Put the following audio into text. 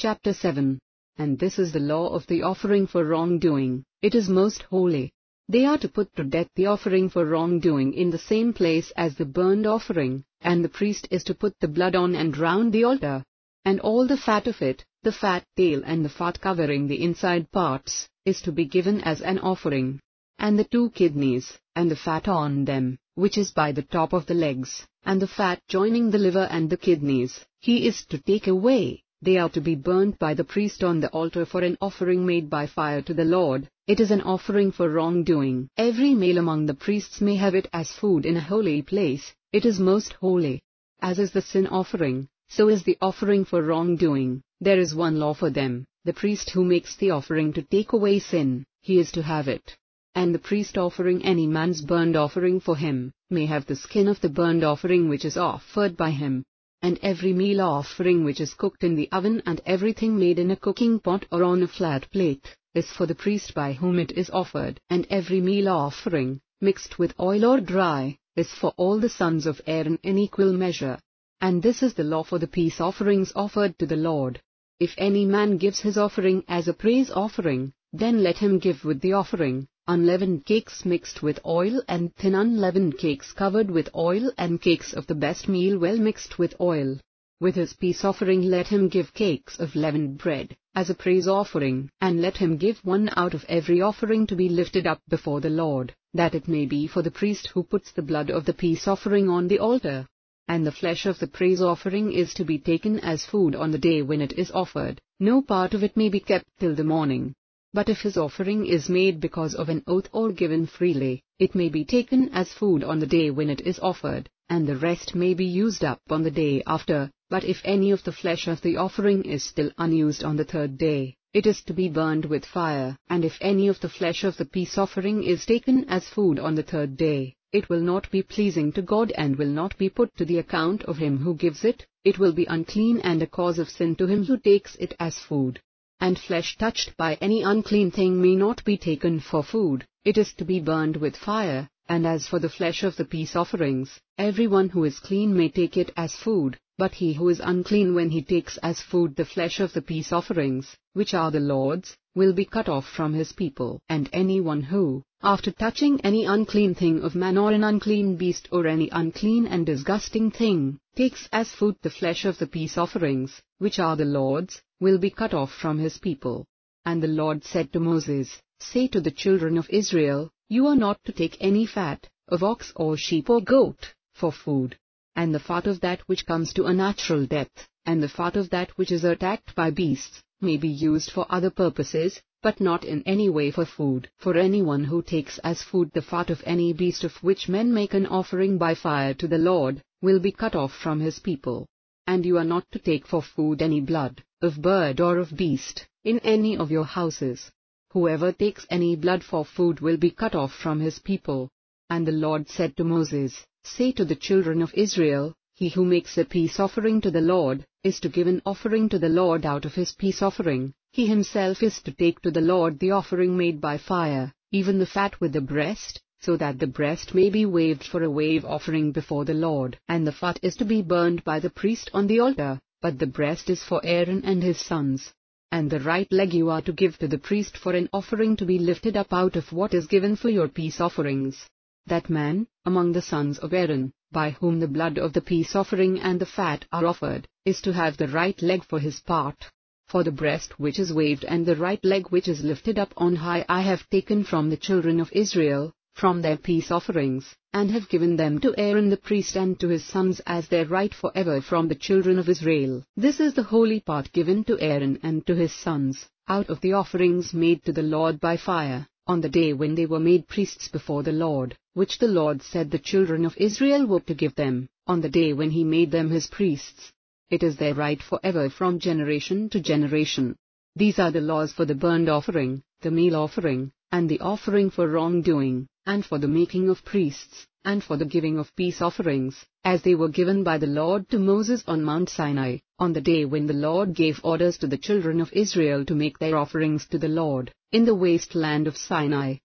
chapter 7. And this is the law of the offering for wrongdoing, it is most holy. They are to put to death the offering for wrongdoing in the same place as the burnt offering, and the priest is to put the blood on and round the altar. And all the fat of it, the fat tail and the fat covering the inside parts, is to be given as an offering. And the 2 kidneys, and the fat on them, which is by the top of the legs, and the fat joining the liver and the kidneys, he is to take away. They are to be burnt by the priest on the altar for an offering made by fire to the Lord. It is an offering for wrongdoing. Every male among the priests may have it as food in a holy place, it is most holy. As is the sin offering, so is the offering for wrongdoing. There is one law for them, the priest who makes the offering to take away sin, he is to have it. And the priest offering any man's burnt offering for him, may have the skin of the burnt offering which is offered by him. And every meal offering which is cooked in the oven and everything made in a cooking pot or on a flat plate, is for the priest by whom it is offered. And every meal offering, mixed with oil or dry, is for all the sons of Aaron in equal measure. And this is the law for the peace offerings offered to the Lord. If any man gives his offering as a praise offering, then let him give with the offering unleavened cakes mixed with oil and thin unleavened cakes covered with oil and cakes of the best meal well mixed with oil. With his peace offering let him give cakes of leavened bread, as a praise offering, and let him give one out of every offering to be lifted up before the Lord, that it may be for the priest who puts the blood of the peace offering on the altar. And the flesh of the praise offering is to be taken as food on the day when it is offered, no part of it may be kept till the morning. But if his offering is made because of an oath or given freely, it may be taken as food on the day when it is offered, and the rest may be used up on the day after. But if any of the flesh of the offering is still unused on the 3rd day, it is to be burned with fire. And if any of the flesh of the peace offering is taken as food on the 3rd day, it will not be pleasing to God and will not be put to the account of him who gives it, it will be unclean and a cause of sin to him who takes it as food. And flesh touched by any unclean thing may not be taken for food, it is to be burned with fire. And as for the flesh of the peace offerings, everyone who is clean may take it as food, but he who is unclean when he takes as food the flesh of the peace offerings, which are the Lord's, will be cut off from his people. And anyone who, after touching any unclean thing of man or an unclean beast or any unclean and disgusting thing, takes as food the flesh of the peace offerings, which are the Lord's, will be cut off from his people. And the Lord said to Moses, Say to the children of Israel, You are not to take any fat, of ox or sheep or goat, for food. And the fat of that which comes to a natural death, and the fat of that which is attacked by beasts, may be used for other purposes, but not in any way for food. For anyone who takes as food the fat of any beast of which men make an offering by fire to the Lord, will be cut off from his people. And you are not to take for food any blood, of bird or of beast, in any of your houses. Whoever takes any blood for food will be cut off from his people. And the Lord said to Moses, Say to the children of Israel, He who makes a peace offering to the Lord, is to give an offering to the Lord out of his peace offering. He himself is to take to the Lord the offering made by fire, even the fat with the breast, so that the breast may be waved for a wave offering before the Lord. And the fat is to be burned by the priest on the altar, but the breast is for Aaron and his sons. And the right leg you are to give to the priest for an offering to be lifted up out of what is given for your peace offerings. That man, among the sons of Aaron, by whom the blood of the peace offering and the fat are offered, is to have the right leg for his part. For the breast which is waved and the right leg which is lifted up on high I have taken from the children of Israel, from their peace offerings, and have given them to Aaron the priest and to his sons as their right forever from the children of Israel. This is the holy part given to Aaron and to his sons, out of the offerings made to the Lord by fire, on the day when they were made priests before the Lord, which the Lord said the children of Israel were to give them, on the day when he made them his priests. It is their right forever from generation to generation. These are the laws for the burnt offering, the meal offering, and the offering for wrongdoing, and for the making of priests, and for the giving of peace offerings, as they were given by the Lord to Moses on Mount Sinai, on the day when the Lord gave orders to the children of Israel to make their offerings to the Lord, in the waste land of Sinai.